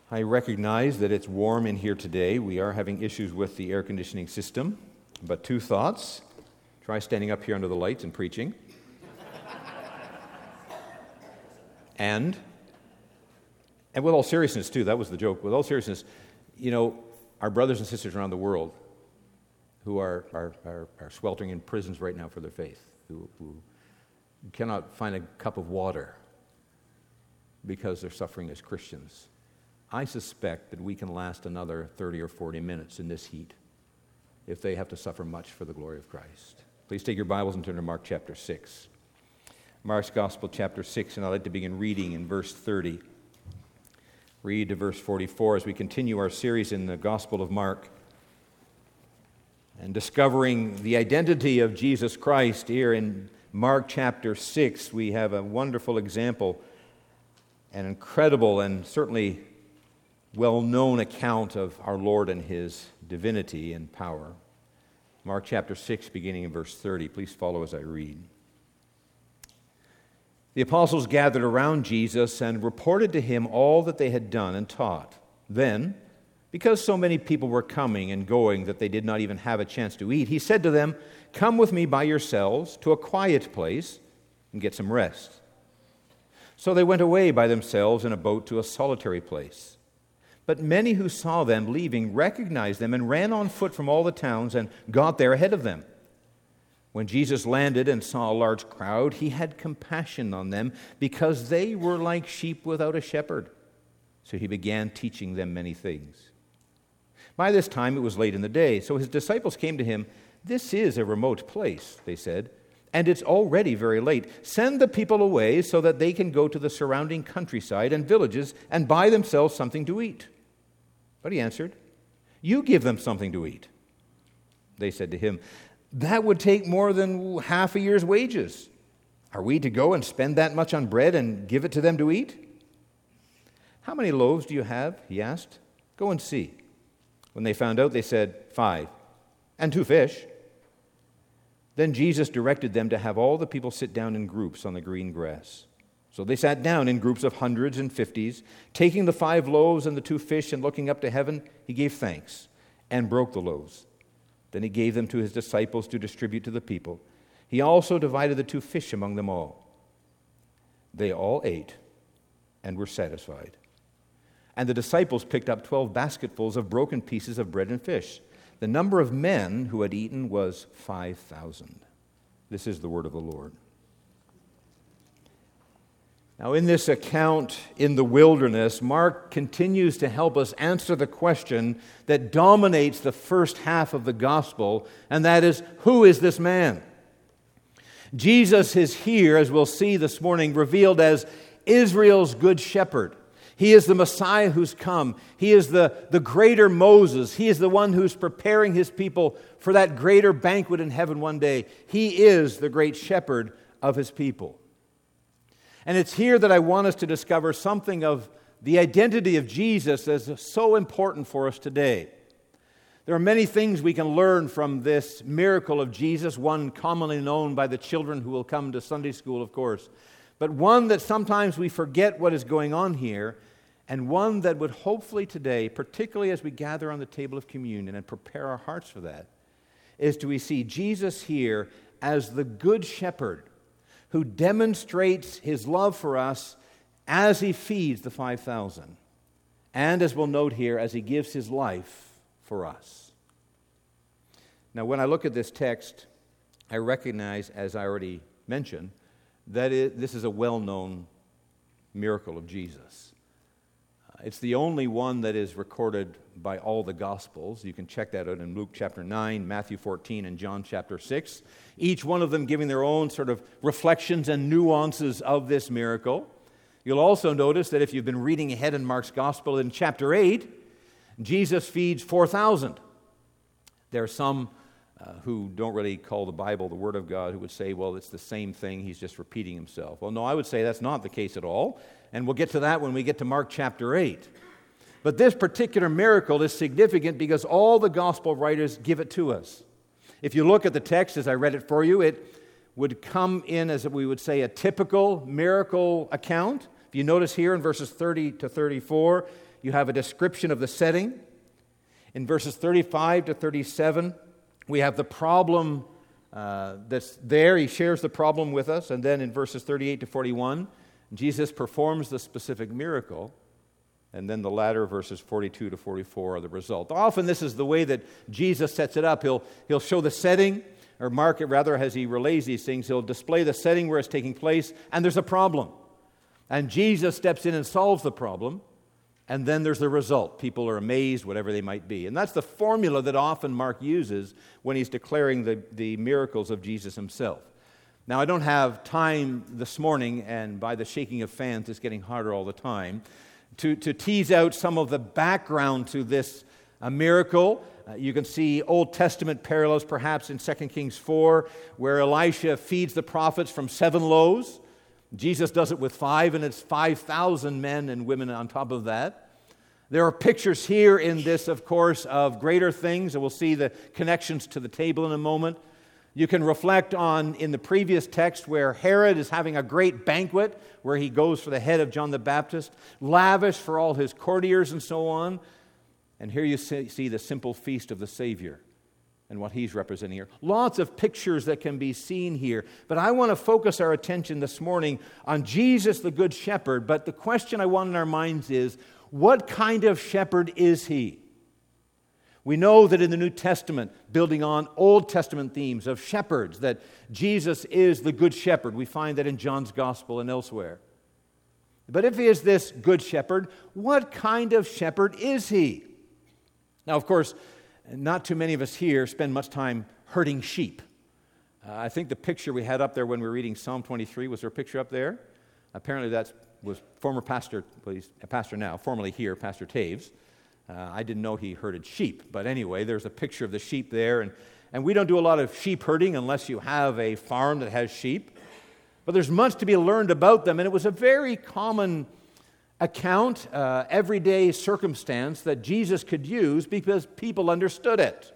I recognize that it's warm in here today. We are having issues with the air conditioning system. But two thoughts. Try standing up here under the lights and preaching. And with all seriousness, too, that was the joke. With all seriousness, our brothers and sisters around the world who are sweltering in prisons right now for their faith, who cannot find a cup of water because they're suffering as Christians. I suspect that we can last another 30 or 40 minutes in this heat if they have to suffer much for the glory of Christ. Please take your Bibles and turn to Mark chapter 6. Mark's Gospel chapter 6, and I'd like to begin reading in verse 30. Read to verse 44 as we continue our series in the Gospel of Mark and discovering the identity of Jesus Christ. Here in Mark chapter 6, we have a wonderful example, an incredible and certainly well-known account of our Lord and His divinity and power. Mark chapter 6, beginning in verse 30. Please follow as I read. The apostles gathered around Jesus and reported to him all that they had done and taught. Then, because so many people were coming and going that they did not even have a chance to eat, he said to them, "Come with me by yourselves to a quiet place and get some rest." So they went away by themselves in a boat to a solitary place. But many who saw them leaving recognized them and ran on foot from all the towns and got there ahead of them. When Jesus landed and saw a large crowd, he had compassion on them because they were like sheep without a shepherd. So he began teaching them many things. By this time it was late in the day, so his disciples came to him. "This is a remote place," they said, "and it's already very late. Send the people away so that they can go to the surrounding countryside and villages and buy themselves something to eat." But he answered, "You give them something to eat." They said to him, "That would take more than half a year's wages. Are we to go and spend that much on bread and give it to them to eat?" "How many loaves do you have?" he asked. "Go and see." When they found out, they said, 5, and 2 fish. Then Jesus directed them to have all the people sit down in groups on the green grass. So they sat down in groups of hundreds and fifties. Taking the 5 loaves and the 2 fish and looking up to heaven, he gave thanks and broke the loaves. Then he gave them to his disciples to distribute to the people. He also divided the 2 fish among them all. They all ate and were satisfied. And the disciples picked up 12 basketfuls of broken pieces of bread and fish. The number of men who had eaten was 5,000. This is the word of the Lord. Now, in this account in the wilderness, Mark continues to help us answer the question that dominates the first half of the gospel, and that is, who is this man? Jesus is here, as we'll see this morning, revealed as Israel's good shepherd. He is the Messiah who's come. He is the greater Moses. He is the one who's preparing his people for that greater banquet in heaven one day. He is the great shepherd of his people. And it's here that I want us to discover something of the identity of Jesus as so important for us today. There are many things we can learn from this miracle of Jesus, one commonly known by the children who will come to Sunday school, of course, but one that sometimes we forget what is going on here, and one that would hopefully today, particularly as we gather on the table of communion and prepare our hearts for that, is to we see Jesus here as the good shepherd who demonstrates his love for us as he feeds the 5,000, and as we'll note here, as he gives his life for us. Now, when I look at this text, I recognize, as I already mentioned, that this is a well-known miracle of Jesus. It's the only one that is recorded by all the Gospels. You can check that out in Luke chapter 9, Matthew 14, and John chapter 6. Each one of them giving their own sort of reflections and nuances of this miracle. You'll also notice that if you've been reading ahead in Mark's Gospel, in chapter 8, Jesus feeds 4,000. There are some who don't really call the Bible the Word of God, who would say, well, it's the same thing, he's just repeating himself. Well, no, I would say that's not the case at all, and we'll get to that when we get to Mark chapter 8. But this particular miracle is significant because all the gospel writers give it to us. If you look at the text as I read it for you, it would come in as we would say a typical miracle account. If you notice here in verses 30 to 34, you have a description of the setting. In verses 35 to 37, we have the problem that's there. He shares the problem with us. And then in verses 38 to 41, Jesus performs the specific miracle. And then the latter verses 42 to 44 are the result. Often this is the way that Jesus sets it up. He'll show the setting, or mark it rather, as he relays these things. He'll display the setting where it's taking place, and there's a problem. And Jesus steps in and solves the problem, and then there's the result. People are amazed, whatever they might be. And that's the formula that often Mark uses when he's declaring the miracles of Jesus himself. Now, I don't have time this morning, and by the shaking of fans, it's getting harder all the time, to tease out some of the background to this miracle. You can see Old Testament parallels perhaps in 2 Kings 4, where Elisha feeds the prophets from 7 loaves. Jesus does it with 5, and it's 5,000 men and women on top of that. There are pictures here in this, of course, of greater things, and we'll see the connections to the table in a moment. You can reflect on, in the previous text, where Herod is having a great banquet, where he goes for the head of John the Baptist, lavish for all his courtiers and so on. And here you see the simple feast of the Savior and what he's representing here. Lots of pictures that can be seen here. But I want to focus our attention this morning on Jesus, the Good Shepherd. But the question I want in our minds is, what kind of shepherd is he? We know that in the New Testament, building on Old Testament themes of shepherds, that Jesus is the Good Shepherd. We find that in John's Gospel and elsewhere. But if he is this Good Shepherd, what kind of shepherd is he? Now, of course, not too many of us here spend much time herding sheep. I think the picture we had up there when we were reading Psalm 23, was there a picture up there? Apparently that was former pastor, well, he's a pastor now, formerly here, Pastor Taves. I didn't know he herded sheep, but anyway, there's a picture of the sheep there, and we don't do a lot of sheep herding unless you have a farm that has sheep. But there's much to be learned about them, and it was a very common account, everyday circumstance that Jesus could use because people understood it.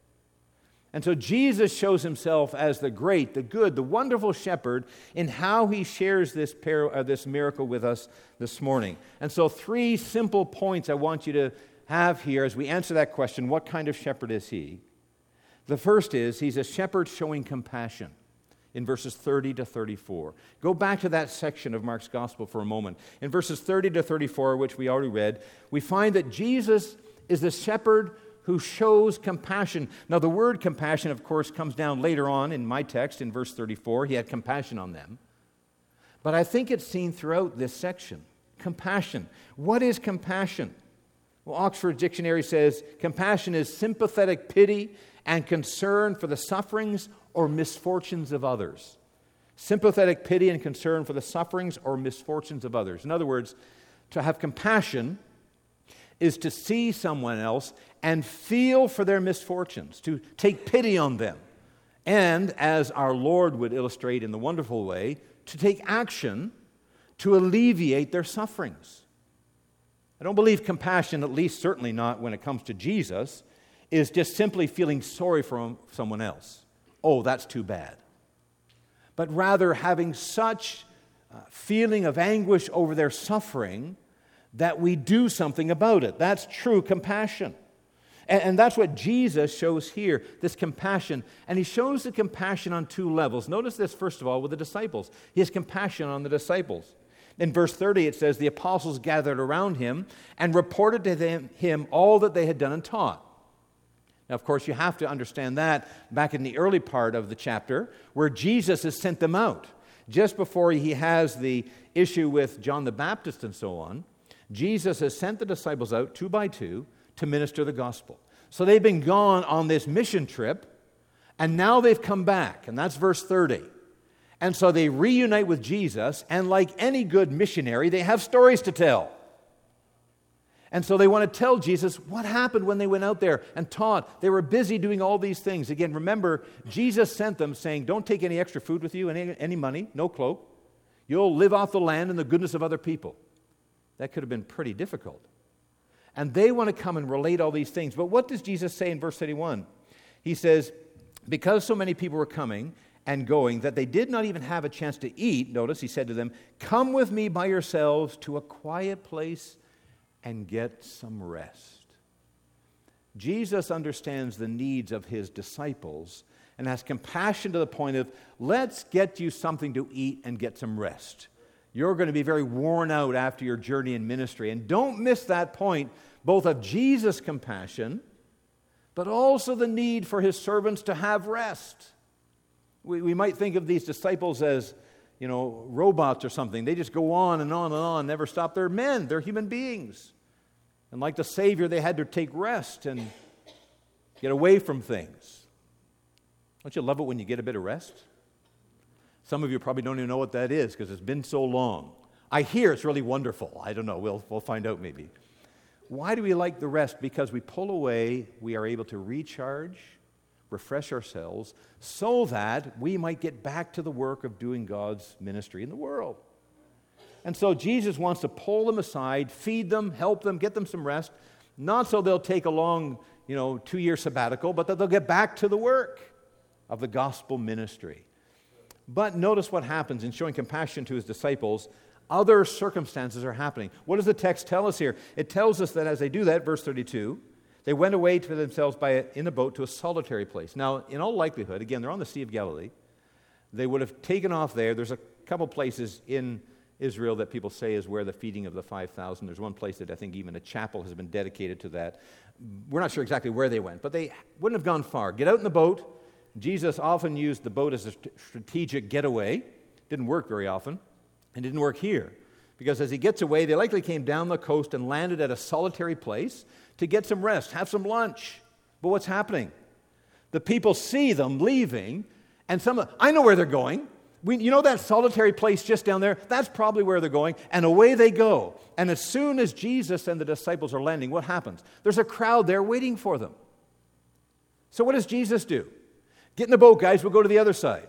And so Jesus shows himself as the great, the good, the wonderful shepherd in how he shares this miracle with us this morning. And so 3 simple points I want you to have here as we answer that question, what kind of shepherd is he? The first is, he's a shepherd showing compassion in verses 30 to 34. Go back to that section of Mark's Gospel for a moment. In verses 30 to 34, which we already read, we find that Jesus is the shepherd who shows compassion. Now, the word compassion, of course, comes down later on in my text in verse 34. He had compassion on them. But I think it's seen throughout this section. Compassion. What is compassion? Well, Oxford Dictionary says, compassion is sympathetic pity and concern for the sufferings or misfortunes of others. Sympathetic pity and concern for the sufferings or misfortunes of others. In other words, to have compassion is to see someone else and feel for their misfortunes, to take pity on them. And, as our Lord would illustrate in the wonderful way, to take action to alleviate their sufferings. I don't believe compassion, at least certainly not when it comes to Jesus, is just simply feeling sorry for someone else. Oh, that's too bad. But rather having such feeling of anguish over their suffering that we do something about it. That's true compassion. And that's what Jesus shows here, this compassion. And he shows the compassion on 2 levels. Notice this, first of all, with the disciples. He has compassion on the disciples. In verse 30, it says, the apostles gathered around him and reported to him all that they had done and taught. Now, of course, you have to understand that back in the early part of the chapter where Jesus has sent them out. Just before he has the issue with John the Baptist and so on, Jesus has sent the disciples out 2 by 2 to minister the gospel. So they've been gone on this mission trip, and now they've come back, and that's verse 30. And so they reunite with Jesus, and like any good missionary, they have stories to tell. And so they want to tell Jesus what happened when they went out there and taught. They were busy doing all these things. Again, remember, Jesus sent them saying, don't take any extra food with you, any money, no cloak. You'll live off the land and the goodness of other people. That could have been pretty difficult. And they want to come and relate all these things. But what does Jesus say in verse 31? He says, because so many people were coming and going that they did not even have a chance to eat, notice he said to them, come with me by yourselves to a quiet place and get some rest. Jesus understands the needs of his disciples and has compassion to the point of, let's get you something to eat and get some rest. You're going to be very worn out after your journey in ministry. And don't miss that point, both of Jesus' compassion, but also the need for his servants to have rest. We might think of these disciples as, robots or something. They just go on and on and on, never stop. They're men, they're human beings. And like the Savior, they had to take rest and get away from things. Don't you love it when you get a bit of rest? Some of you probably don't even know what that is because it's been so long. I hear it's really wonderful. I don't know. We'll find out maybe. Why do we like the rest? Because we pull away, we are able to recharge, refresh ourselves, so that we might get back to the work of doing God's ministry in the world. And so Jesus wants to pull them aside, feed them, help them, get them some rest, not so they'll take a long, 2-year sabbatical, but that they'll get back to the work of the gospel ministry. But notice what happens in showing compassion to his disciples. Other circumstances are happening. What does the text tell us here? It tells us that as they do that, verse 32, they went away to themselves in a boat to a solitary place. Now, in all likelihood, again, they're on the Sea of Galilee. They would have taken off there. There's a couple places in Israel that people say is where the feeding of the 5,000. There's one place that I think even a chapel has been dedicated to that. We're not sure exactly where they went, but they wouldn't have gone far. Get out in the boat. Jesus often used the boat as a strategic getaway. Didn't work very often, and didn't work here. Because as he gets away, they likely came down the coast and landed at a solitary place to get some rest, have some lunch. But what's happening? The people see them leaving, and I know where they're going. That solitary place just down there? That's probably where they're going. And away they go. And as soon as Jesus and the disciples are landing, what happens? There's a crowd there waiting for them. So what does Jesus do? Get in the boat, guys. We'll go to the other side.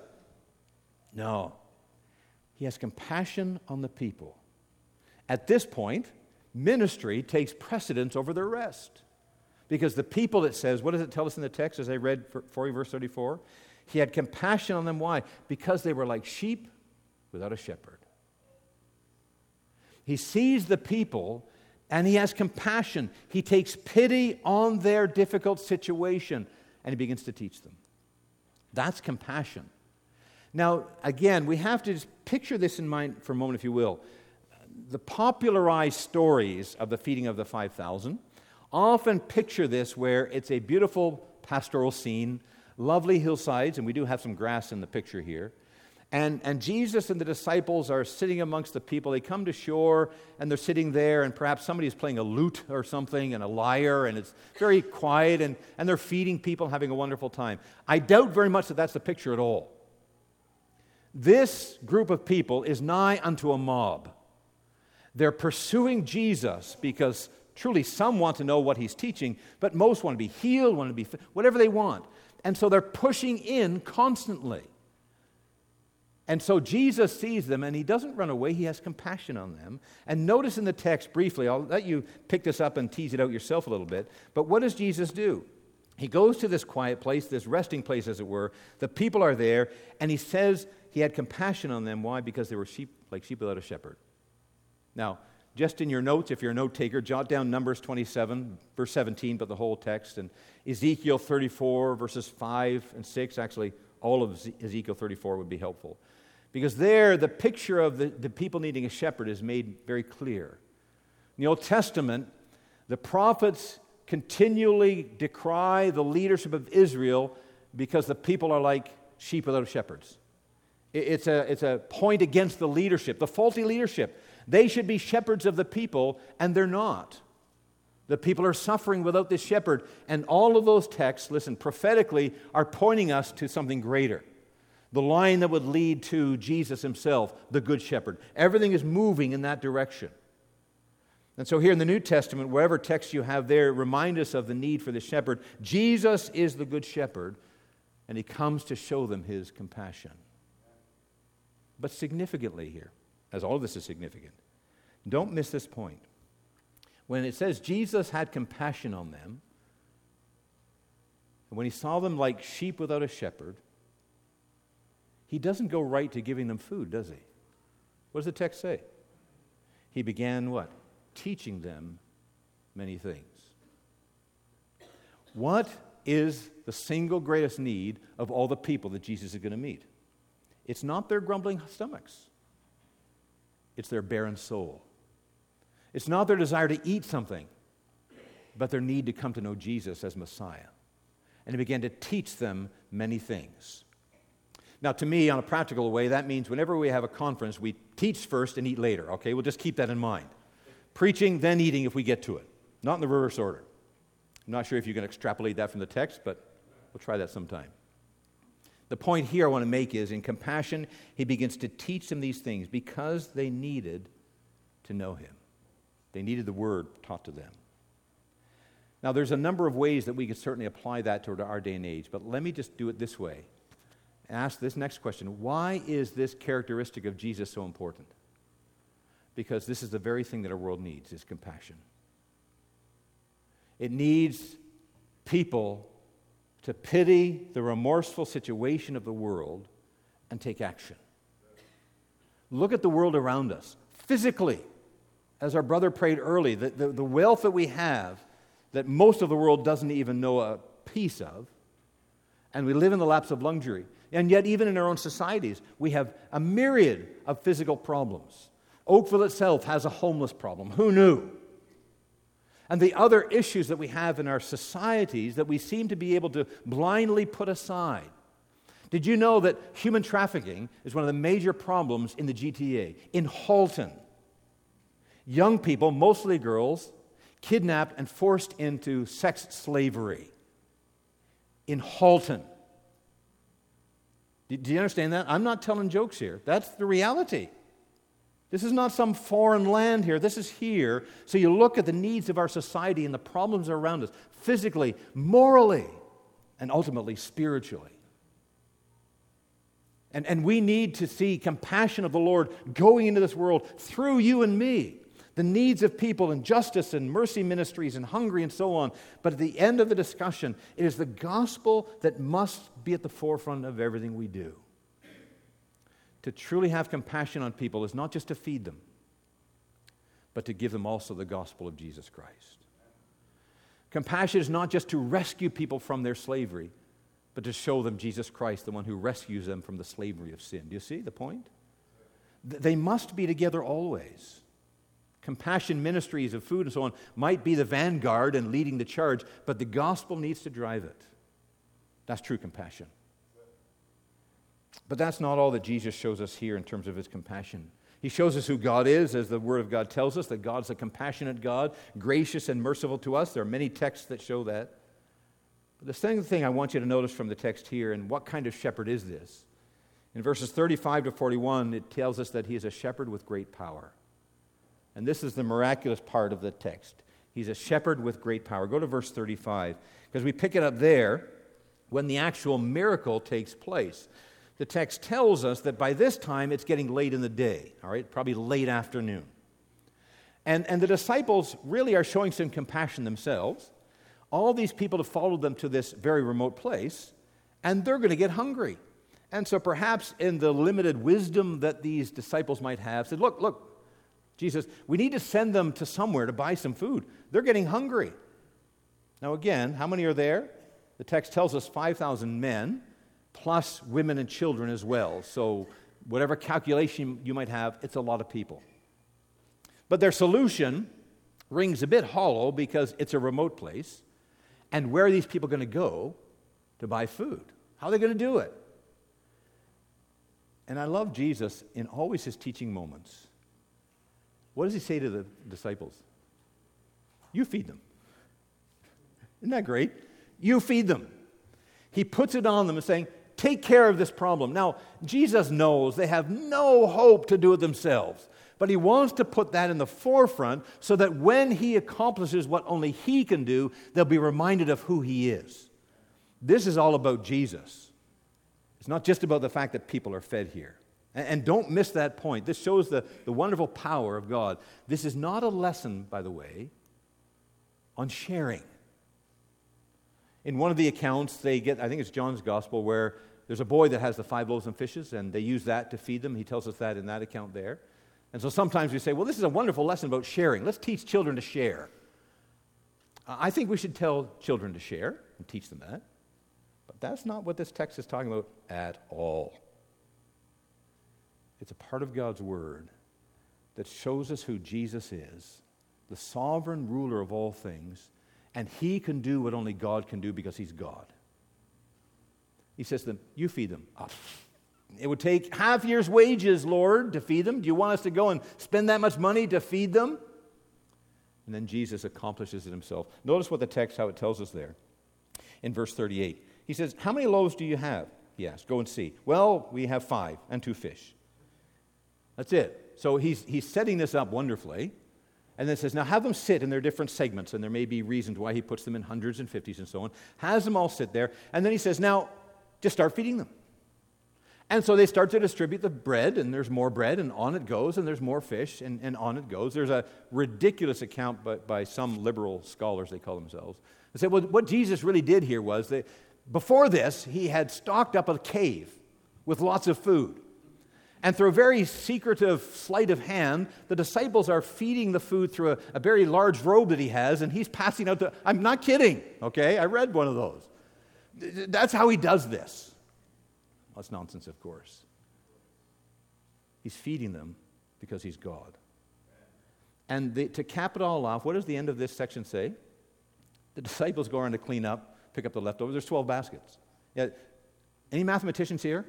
No. He has compassion on the people. At this point, ministry takes precedence over their rest. Because the people, it says, what does it tell us in the text as I read for you, verse 34? He had compassion on them. Why? Because they were like sheep without a shepherd. He sees the people and he has compassion. He takes pity on their difficult situation and he begins to teach them. That's compassion. Now, again, we have to just picture this in mind for a moment, if you will. The popularized stories of the feeding of the 5,000 often picture this where it's a beautiful pastoral scene, lovely hillsides, and we do have some grass in the picture here. And Jesus and the disciples are sitting amongst the people. They come to shore, and they're sitting there, and perhaps somebody is playing a lute or something, and a lyre, and it's very quiet, and they're feeding people, having a wonderful time. I doubt very much that that's the picture at all. This group of people is nigh unto a mob. They're pursuing Jesus because truly some want to know what he's teaching, but most want to be healed, want to be whatever they want. And so they're pushing in constantly. And so Jesus sees them, and he doesn't run away. He has compassion on them. And notice in the text briefly, I'll let you pick this up and tease it out yourself a little bit, but what does Jesus do? He goes to this quiet place, this resting place, as it were. The people are there, and he says he had compassion on them. Why? Because they were like sheep without a shepherd. Now, just in your notes, if you're a note taker, jot down Numbers 27, verse 17, but the whole text, and Ezekiel 34, verses 5 and 6. Actually, all of Ezekiel 34 would be helpful. Because there, the picture of the people needing a shepherd is made very clear. In the Old Testament, the prophets continually decry the leadership of Israel because the people are like sheep without shepherds. It's a point against the leadership, the faulty leadership. They should be shepherds of the people, and they're not. The people are suffering without this shepherd. And all of those texts, listen, prophetically, are pointing us to something greater. The line that would lead to Jesus himself, the Good Shepherd. Everything is moving in that direction. And so here in the New Testament, wherever text you have there, remind us of the need for the shepherd. Jesus is the Good Shepherd, and he comes to show them his compassion. But significantly here, as all of this is significant, don't miss this point. When it says Jesus had compassion on them, and when he saw them like sheep without a shepherd, he doesn't go right to giving them food, does he? What does the text say? He began what? Teaching them many things. What is the single greatest need of all the people that Jesus is going to meet? It's not their grumbling stomachs. It's their barren soul. It's not their desire to eat something, but their need to come to know Jesus as Messiah. And he began to teach them many things. Now, to me, on a practical way, that means whenever we have a conference, we teach first and eat later, okay? We'll just keep that in mind. Preaching, then eating if we get to it. Not in the reverse order. I'm not sure if you can extrapolate that from the text, but we'll try that sometime. The point here I want to make is, in compassion, he begins to teach them these things because they needed to know him. They needed the word taught to them. Now, there's a number of ways that we could certainly apply that to our day and age, but let me just do it this way. Ask this next question. Why is this characteristic of Jesus so important? Because this is the very thing that our world needs, is compassion. It needs people to pity the remorseful situation of the world and take action. Look at the world around us. Physically, as our brother prayed early, the wealth that we have that most of the world doesn't even know a piece of, and we live in the laps of luxury. And yet, even in our own societies, we have a myriad of physical problems. Oakville itself has a homeless problem. Who knew? And the other issues that we have in our societies that we seem to be able to blindly put aside. Did you know that human trafficking is one of the major problems in the GTA? In Halton, young people, mostly girls, kidnapped and forced into sex slavery. In Halton. Do you understand that? I'm not telling jokes here. That's the reality. This is not some foreign land here. This is here. So you look at the needs of our society and the problems around us, physically, morally, and ultimately spiritually. And we need to see compassion of the Lord going into this world through you and me. The needs of people in justice and mercy ministries and hungry and so on. But at the end of the discussion, it is the gospel that must be at the forefront of everything we do. To truly have compassion on people is not just to feed them, but to give them also the gospel of Jesus Christ. Compassion is not just to rescue people from their slavery, but to show them Jesus Christ, the one who rescues them from the slavery of sin. Do you see the point? They must be together always. Compassion ministries of food and so on might be the vanguard and leading the charge, but the gospel needs to drive it. That's true compassion. But that's not all that Jesus shows us here in terms of his compassion. He shows us who God is, as the Word of God tells us, that God's a compassionate God, gracious and merciful to us. There are many texts that show that. But the second thing I want you to notice from the text here, and what kind of shepherd is this? In verses 35 to 41, it tells us that he is a shepherd with great power. And this is the miraculous part of the text. He's a shepherd with great power. Go to verse 35, because we pick it up there when the actual miracle takes place. The text tells us that by this time it's getting late in the day, all right, probably late afternoon. And the disciples really are showing some compassion themselves. All these people have followed them to this very remote place, and they're going to get hungry. And so perhaps in the limited wisdom that these disciples might have, said, look, Jesus, we need to send them to somewhere to buy some food. They're getting hungry. Now again, how many are there? The text tells us 5,000 men, plus women and children as well. So whatever calculation you might have, it's a lot of people. But their solution rings a bit hollow because it's a remote place. And where are these people going to go to buy food? How are they going to do it? And I love Jesus in always his teaching moments. What does he say to the disciples? You feed them. Isn't that great? You feed them. He puts it on them and saying, take care of this problem. Now, Jesus knows they have no hope to do it themselves. But he wants to put that in the forefront so that when he accomplishes what only he can do, they'll be reminded of who he is. This is all about Jesus. It's not just about the fact that people are fed here. And don't miss that point. This shows the wonderful power of God. This is not a lesson, by the way, on sharing. In one of the accounts, they get, I think it's John's Gospel, where there's a boy that has the 5 loaves and fishes, and they use that to feed them. He tells us that in that account there. And so sometimes we say, well, this is a wonderful lesson about sharing. Let's teach children to share. I think we should tell children to share and teach them that. But that's not what this text is talking about at all. It's a part of God's Word that shows us who Jesus is, the sovereign ruler of all things, and He can do what only God can do because He's God. He says to them, you feed them. Oh, it would take half year's wages, Lord, to feed them. Do you want us to go and spend that much money to feed them? And then Jesus accomplishes it Himself. Notice what the text, how it tells us there. In verse 38, He says, how many loaves do you have? He asked. Go and see. Well, we have 5 and 2 fish. That's it. So he's setting this up wonderfully. And then says, now have them sit in their different segments. And there may be reasons why He puts them in hundreds and 50s and so on. Has them all sit there. And then He says, now just start feeding them. And so they start to distribute the bread, and there's more bread, and on it goes, and there's more fish, and on it goes. There's a ridiculous account by some liberal scholars, they call themselves. They say, well, what Jesus really did here was that before this, He had stocked up a cave with lots of food. And through a very secretive sleight of hand, the disciples are feeding the food through a very large robe that He has, and He's passing out the... I'm not kidding, okay? I read one of those. That's how He does this. That's nonsense, of course. He's feeding them because He's God. And to cap it all off, what does the end of this section say? The disciples go around to clean up, pick up the leftovers. There's 12 baskets. Yeah. Any mathematicians here?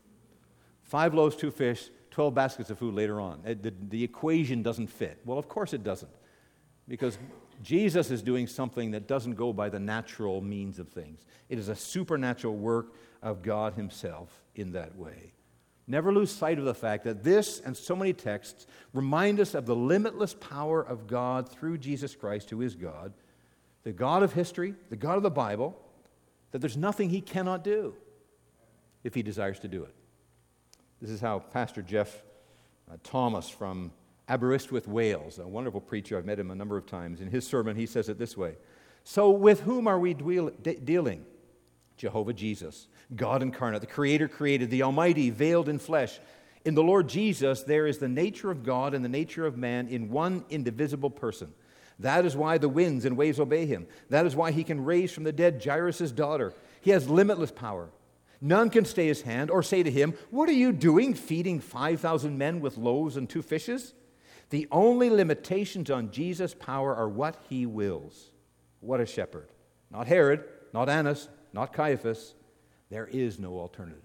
5 loaves, 2 fish, 12 baskets of food later on. The equation doesn't fit. Well, of course it doesn't. Because Jesus is doing something that doesn't go by the natural means of things. It is a supernatural work of God Himself in that way. Never lose sight of the fact that this and so many texts remind us of the limitless power of God through Jesus Christ, who is God, the God of history, the God of the Bible, that there's nothing He cannot do if He desires to do it. This is how Pastor Jeff Thomas from Aberystwyth, Wales, a wonderful preacher, I've met him a number of times. In his sermon, he says it this way. So with whom are we dealing? Jehovah Jesus, God incarnate, the Creator created, the Almighty veiled in flesh. In the Lord Jesus, there is the nature of God and the nature of man in one indivisible person. That is why the winds and waves obey Him. That is why He can raise from the dead Jairus' daughter. He has limitless power. None can stay His hand or say to Him, what are you doing, feeding 5,000 men with loaves and 2 fishes? The only limitations on Jesus' power are what He wills. What a shepherd. Not Herod, not Annas, not Caiaphas. There is no alternative.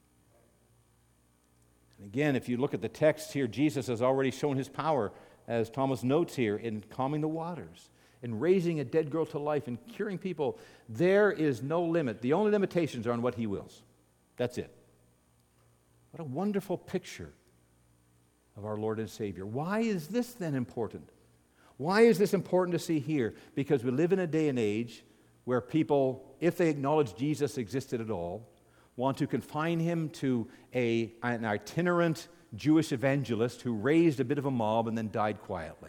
And again, if you look at the text here, Jesus has already shown His power, as Thomas notes here, in calming the waters, in raising a dead girl to life, in curing people. There is no limit. The only limitations are on what He wills. That's it. What a wonderful picture of our Lord and Savior. Why is this then important? Why is this important to see here? Because we live in a day and age where people, if they acknowledge Jesus existed at all, want to confine Him to an itinerant Jewish evangelist who raised a bit of a mob and then died quietly.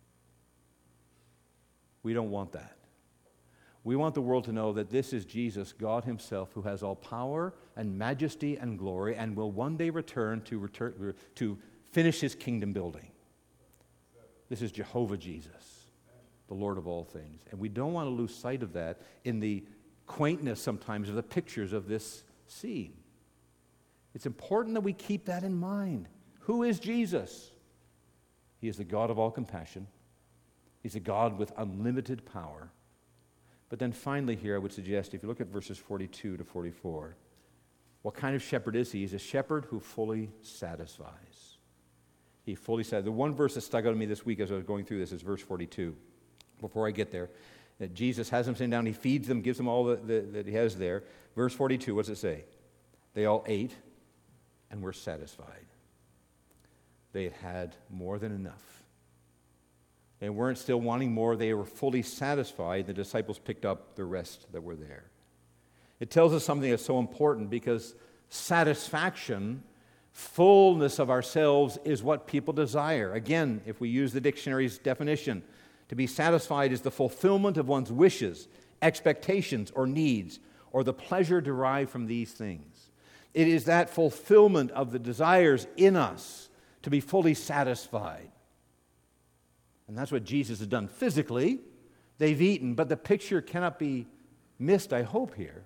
We don't want that. We want the world to know that this is Jesus, God Himself, who has all power and majesty and glory and will one day return to finish His kingdom building. This is Jehovah Jesus, the Lord of all things. And we don't want to lose sight of that in the quaintness sometimes of the pictures of this scene. It's important that we keep that in mind. Who is Jesus? He is the God of all compassion. He's a God with unlimited power. But then finally here, I would suggest, if you look at verses 42 to 44, what kind of shepherd is He? He's a shepherd who fully satisfies. He fully satisfies. The one verse that stuck out to me this week as I was going through this is verse 42. Before I get there, that Jesus has them sitting down, He feeds them, gives them all that He has there. Verse 42, what does it say? They all ate and were satisfied. They had had more than enough. They weren't still wanting more. They were fully satisfied. The disciples picked up the rest that were there. It tells us something that's so important because satisfaction, fullness of ourselves, is what people desire. Again, if we use the dictionary's definition, to be satisfied is the fulfillment of one's wishes, expectations, or needs, or the pleasure derived from these things. It is that fulfillment of the desires in us to be fully satisfied. And that's what Jesus has done physically. They've eaten, but the picture cannot be missed, I hope, here,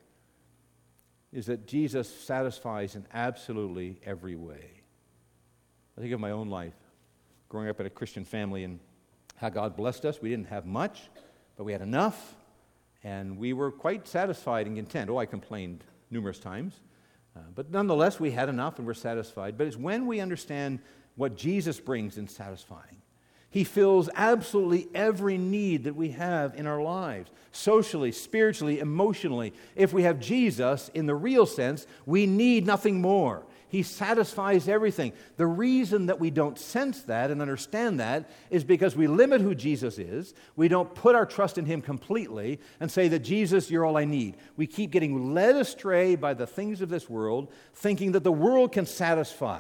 is that Jesus satisfies in absolutely every way. I think of my own life, growing up in a Christian family, and how God blessed us. We didn't have much, but we had enough, and we were quite satisfied and content. Oh, I complained numerous times, but nonetheless, we had enough and we're satisfied. But it's when we understand what Jesus brings in satisfying. He fills absolutely every need that we have in our lives, socially, spiritually, emotionally. If we have Jesus in the real sense, we need nothing more. He satisfies everything. The reason that we don't sense that and understand that is because we limit who Jesus is. We don't put our trust in Him completely and say that, Jesus, you're all I need. We keep getting led astray by the things of this world, thinking that the world can satisfy.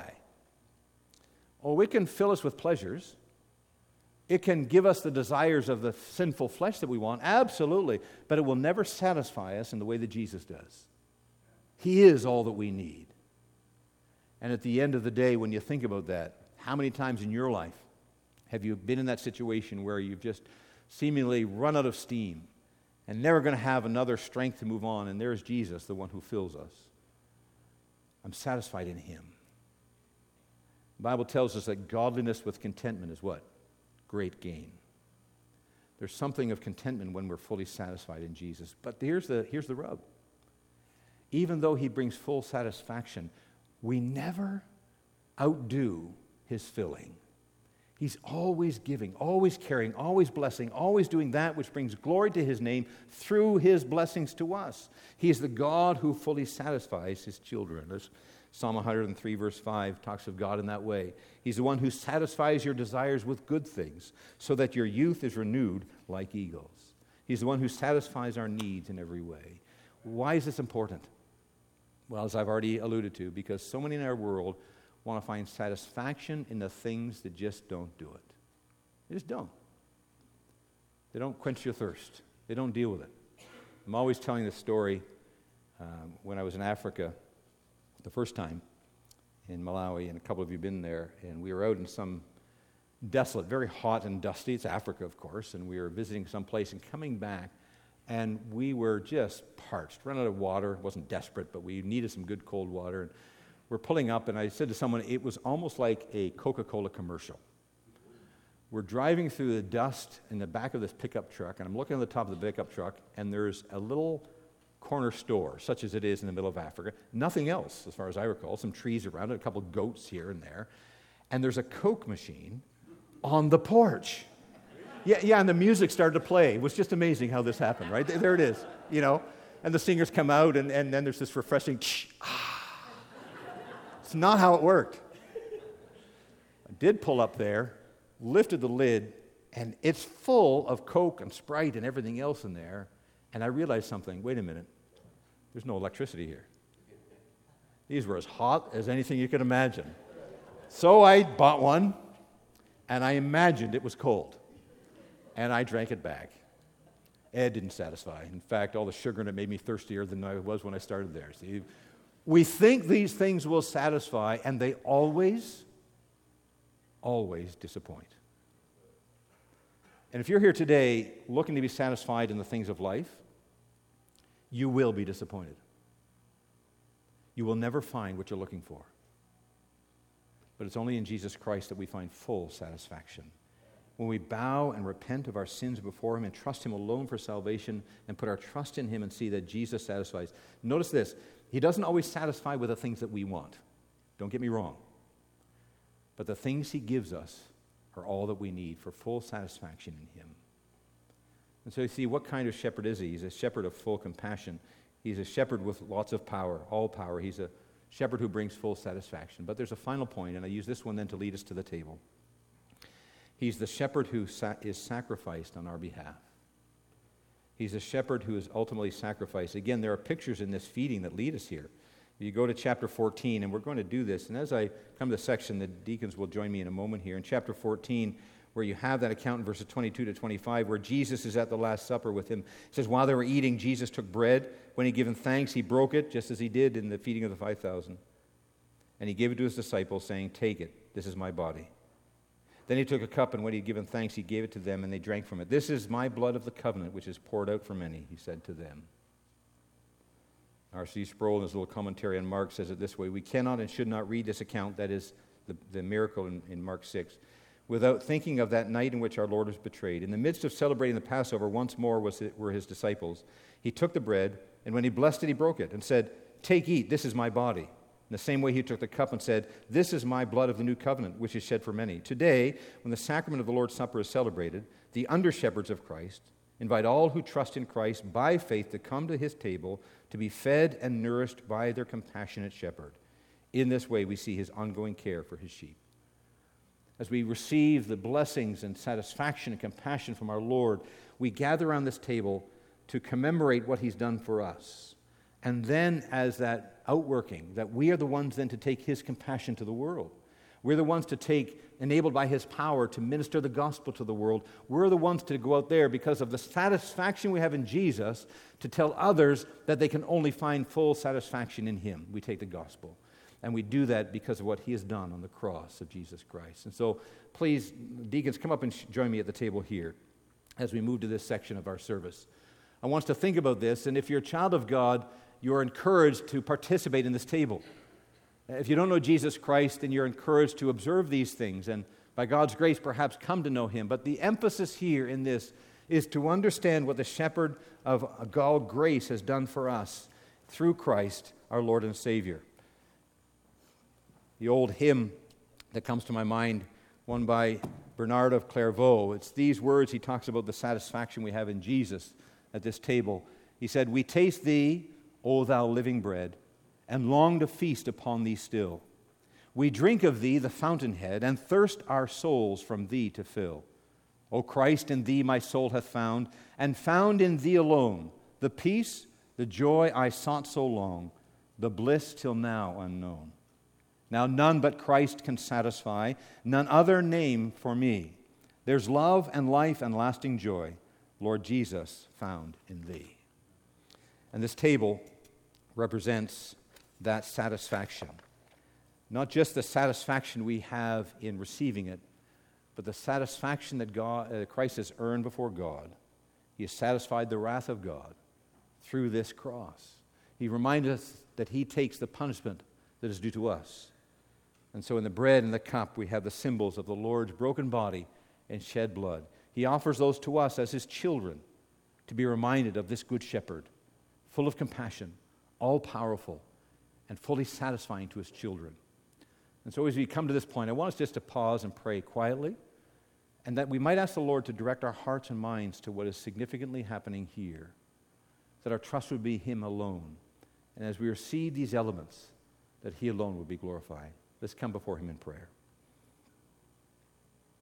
Oh, it can fill us with pleasures. It can give us the desires of the sinful flesh that we want, absolutely, but it will never satisfy us in the way that Jesus does. He is all that we need. And at the end of the day, when you think about that, how many times in your life have you been in that situation where you've just seemingly run out of steam and never going to have another strength to move on, and there's Jesus, the one who fills us. I'm satisfied in Him. The Bible tells us that godliness with contentment is what? Great gain. There's something of contentment when we're fully satisfied in Jesus. But here's the rub. Even though He brings full satisfaction, we never outdo His filling. He's always giving, always caring, always blessing, always doing that which brings glory to His name through His blessings to us. He is the God who fully satisfies His children. As Psalm 103 verse 5 talks of God in that way. He's the one who satisfies your desires with good things so that your youth is renewed like eagles. He's the one who satisfies our needs in every way. Why is this important? Well, as I've already alluded to, because so many in our world want to find satisfaction in the things that just don't do it. They just don't. They don't quench your thirst. They don't deal with it. I'm always telling this story when I was in Africa the first time in Malawi, and a couple of you have been there, and we were out in some desolate, very hot and dusty, it's Africa, of course, and we were visiting some place and coming back, and we were just parched, run out of water. It wasn't desperate, but we needed some good cold water, and we're pulling up, and I said to someone, it was almost like a Coca-Cola commercial. We're driving through the dust in the back of this pickup truck, and I'm looking at the top of the pickup truck, and there's a little corner store, such as it is in the middle of Africa. Nothing else, as far as I recall. Some trees around it, a couple of goats here and there. And there's a Coke machine on the porch. Yeah, and the music started to play. It was just amazing how this happened, right? There it is, you know. And the singers come out, and then there's this refreshing, It's not how it worked. I did pull up there, lifted the lid, and it's full of Coke and Sprite and everything else in there. And I realized something. Wait a minute. There's no electricity here. These were as hot as anything you could imagine. So I bought one, and I imagined it was cold. And I drank it back. It didn't satisfy. In fact, all the sugar in it made me thirstier than I was when I started there. See, we think these things will satisfy, and they always disappoint. And if you're here today looking to be satisfied in the things of life, you will be disappointed. You will never find what you're looking for. But it's only in Jesus Christ that we find full satisfaction. When we bow and repent of our sins before Him and trust Him alone for salvation and put our trust in Him and see that Jesus satisfies. Notice this, He doesn't always satisfy with the things that we want. Don't get me wrong. But the things He gives us are all that we need for full satisfaction in Him. And so you see, what kind of shepherd is He? He's a shepherd of full compassion. He's a shepherd with lots of power, all power. He's a shepherd who brings full satisfaction. But there's a final point, and I use this one then to lead us to the table. He's the shepherd who is sacrificed on our behalf. He's a shepherd who is ultimately sacrificed. Again, there are pictures in this feeding that lead us here. You go to chapter 14, and we're going to do this. And as I come to the section, the deacons will join me in a moment here. In chapter 14, where you have that account in verses 22 to 25, where Jesus is at the Last Supper with him. It says, while they were eating, Jesus took bread. When He'd given thanks, He broke it, just as He did in the feeding of the 5,000. And He gave it to His disciples, saying, take it, this is my body. Then he took a cup, and when he had given thanks, he gave it to them, and they drank from it. This is my blood of the covenant, which is poured out for many, he said to them. R.C. Sproul, in his little commentary on Mark, says it this way: we cannot and should not read this account, that is, the miracle in Mark 6, without thinking of that night in which our Lord was betrayed. In the midst of celebrating the Passover, once more were his disciples. He took the bread, and when he blessed it, he broke it, and said, "Take, eat, this is my body." In the same way, he took the cup and said, "This is my blood of the new covenant, which is shed for many." Today, when the sacrament of the Lord's Supper is celebrated, the under-shepherds of Christ invite all who trust in Christ by faith to come to his table to be fed and nourished by their compassionate shepherd. In this way, we see his ongoing care for his sheep. As we receive the blessings and satisfaction and compassion from our Lord, we gather around this table to commemorate what he's done for us. And then as that outworking, that we are the ones then to take his compassion to the world. We're the ones to take, enabled by his power, to minister the gospel to the world. We're the ones to go out there because of the satisfaction we have in Jesus to tell others that they can only find full satisfaction in him. We take the gospel. And we do that because of what he has done on the cross of Jesus Christ. And so, please, deacons, come up and join me at the table here as we move to this section of our service. I want us to think about this, and if you're a child of God, you're encouraged to participate in this table. If you don't know Jesus Christ, then you're encouraged to observe these things and, by God's grace, perhaps come to know him. But the emphasis here in this is to understand what the shepherd of all grace has done for us through Christ, our Lord and Savior. The old hymn that comes to my mind, one by Bernard of Clairvaux, it's these words. He talks about the satisfaction we have in Jesus at this table. He said, "We taste thee, O thou living bread, and long to feast upon thee still. We drink of thee, the fountainhead, and thirst our souls from thee to fill. O Christ, in thee my soul hath found, and found in thee alone, the peace, the joy I sought so long, the bliss till now unknown. Now none but Christ can satisfy, none other name for me. There's love and life and lasting joy, Lord Jesus, found in thee." And this table represents that satisfaction. Not just the satisfaction we have in receiving it, but the satisfaction that Christ has earned before God. He has satisfied the wrath of God through this cross. He reminds us that he takes the punishment that is due to us. And so in the bread and the cup, we have the symbols of the Lord's broken body and shed blood. He offers those to us as his children to be reminded of this good shepherd, full of compassion, all-powerful, and fully satisfying to his children. And so as we come to this point, I want us just to pause and pray quietly, and that we might ask the Lord to direct our hearts and minds to what is significantly happening here, that our trust would be him alone. And as we receive these elements, that he alone would be glorified. Let's come before him in prayer.